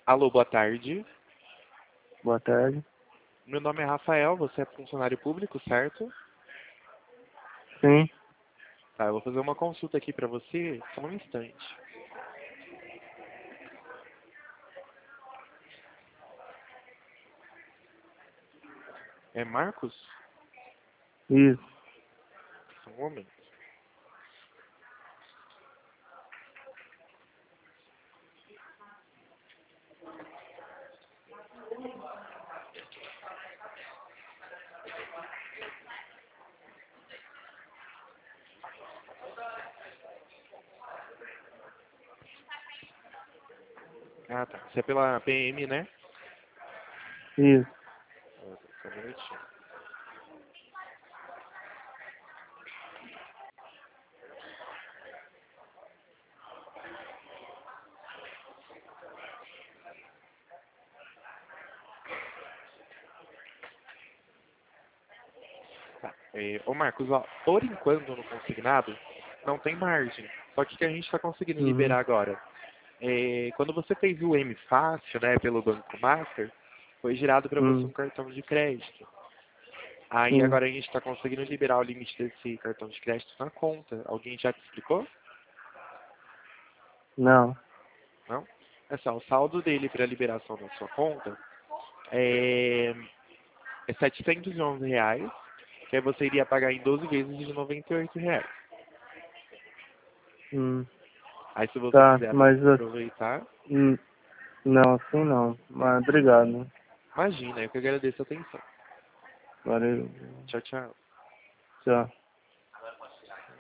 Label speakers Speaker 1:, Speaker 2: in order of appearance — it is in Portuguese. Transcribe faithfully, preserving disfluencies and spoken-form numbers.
Speaker 1: Alô, boa tarde.
Speaker 2: Boa tarde.
Speaker 1: Meu nome é Rafael, você é funcionário público, certo?
Speaker 2: Sim.
Speaker 1: Tá, eu vou fazer uma consulta aqui pra você, só um instante. É Marcos?
Speaker 2: Isso.
Speaker 1: Só um momento. Ah, tá. Você é pela P M, né?
Speaker 2: Isso.
Speaker 1: Ah, tá, só um minutinho. Tá. É, ô Marcos, ó, por enquanto no consignado não tem margem. Só que o que a gente está conseguindo
Speaker 2: Uhum.
Speaker 1: liberar agora? É, quando você fez o M Fácil, né, pelo Banco Master, foi gerado para você um
Speaker 2: Hum.
Speaker 1: cartão de crédito. Aí
Speaker 2: Sim.
Speaker 1: agora a gente está conseguindo liberar o limite desse cartão de crédito na conta. Alguém já te explicou?
Speaker 2: Não.
Speaker 1: Não? É só, o saldo dele para liberação da sua conta é, é setecentos e onze reais, que aí você iria pagar em doze vezes de noventa e oito reais.
Speaker 2: Hum.
Speaker 1: Aí se você
Speaker 2: Tá,
Speaker 1: quiser
Speaker 2: mas
Speaker 1: aproveitar,
Speaker 2: hum, não, assim não. Mas obrigado.
Speaker 1: imagina, eu que agradeço a atenção.
Speaker 2: Valeu.
Speaker 1: Tchau, tchau.
Speaker 2: Tchau.